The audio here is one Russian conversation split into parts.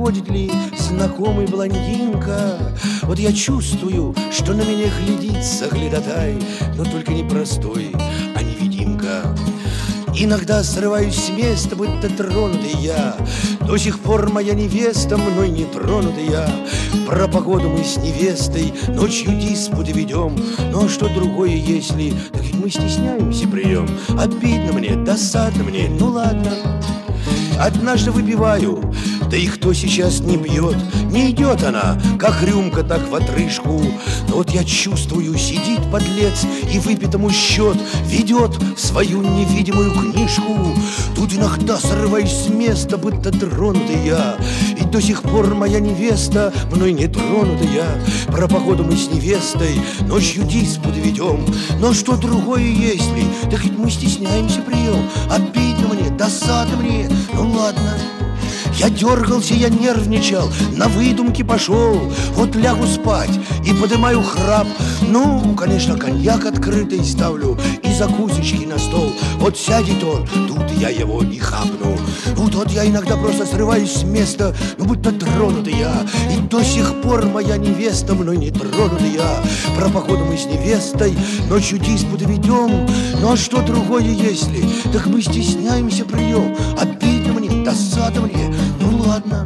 проходит ли знакомый блондинка. Вот я чувствую, что на меня глядит соглядатай, но только не простой, а невидимка. Иногда срываюсь с места, будто тронутый я. До сих пор моя невеста мной не тронутый я. Про погоду мы с невестой ночью диспуты ведем. Ну а что другое, если? Так ведь мы стесняемся прием. Обидно мне, досадно мне, ну ладно. Однажды выпиваю, да и кто сейчас не пьет? Не идет она, как рюмка, так в отрыжку. Но вот я чувствую, сидит подлец и выпитому счет ведет в свою невидимую книжку. Тут иногда срываюсь с места, будто тронутый я. И до сих пор моя невеста мной не тронутая. Про погоду мы с невестой ночью диспуты ведем. Но что другое, если? Так ведь мы стесняемся прием. Обидно мне, досадно мне, ну ладно. Я дергался, я нервничал, на выдумки пошел. Вот лягу спать и подымаю храп. Ну, конечно, коньяк открытый ставлю и закусочки на стол. Вот сядет он, тут я его и хапну. Ну, вот я иногда просто срываюсь с места, ну, будто тронутый я. И до сих пор моя невеста мной не тронутая. Про погоду мы с невестой ночью диспуты ведем. Ну, а что другое, если? Так мы стесняемся прием. Обидно мне, досадно мне, ну ладно.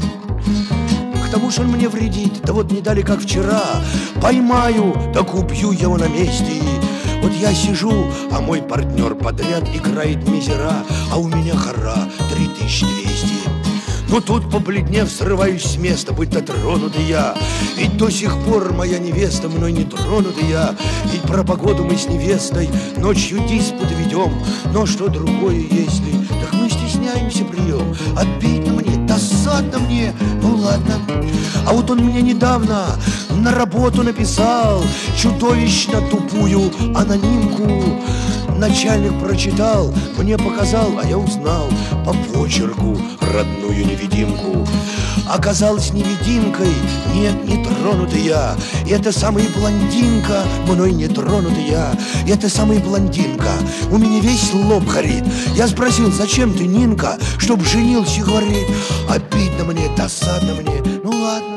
К тому же он мне вредит, да вот не дали, как вчера. Поймаю, так убью его на месте. Вот я сижу, а мой партнер подряд играет мизера, а у меня гора 3200. Но тут, побледнев, срываюсь с места, будто тронутый я. Ведь до сих пор моя невеста мной не тронутая. Ведь про погоду мы с невестой ночью диспуты ведем. Но что другое, если? Так мы стесняемся прием. Обидно мне, досадно мне, ну ладно. А вот он мне недавно на работу написал чудовищно тупую анонимку. Начальник прочитал, мне показал, а я узнал по почерку родную невидимку. Оказалась невидимкой, нет, не тронутая. Это самая блондинка, мной не тронутая. Это самая блондинка, у меня весь лоб горит. Я спросил, зачем ты, Нинка? Чтоб женился, говорит. Обидно мне, досадно мне, ну ладно.